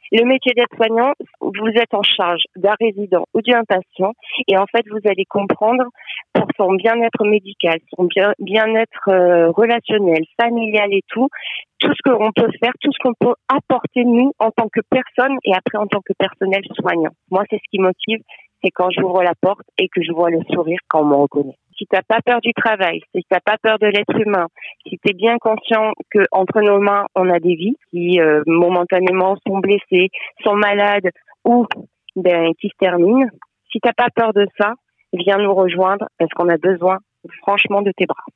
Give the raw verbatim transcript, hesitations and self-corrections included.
Le métier d'aide-soignant, vous êtes en charge d'un résident ou d'un patient et en fait, vous allez comprendre pour son bien-être médical, son bien- bien-être euh, relationnel, familial et tout, tout ce qu'on peut faire, tout ce qu'on peut apporter nous en tant que personne et après en tant que personnel soignant. Moi, c'est ce qui motive, c'est quand j'ouvre la porte et que je vois le sourire quand on me reconnaît. Si t'as pas peur du travail, si t'as pas peur de l'être humain, si t'es bien conscient que entre nos mains on a des vies qui euh, momentanément sont blessées, sont malades ou ben qui se terminent, si t'as pas peur de ça, viens nous rejoindre parce qu'on a besoin franchement de tes bras.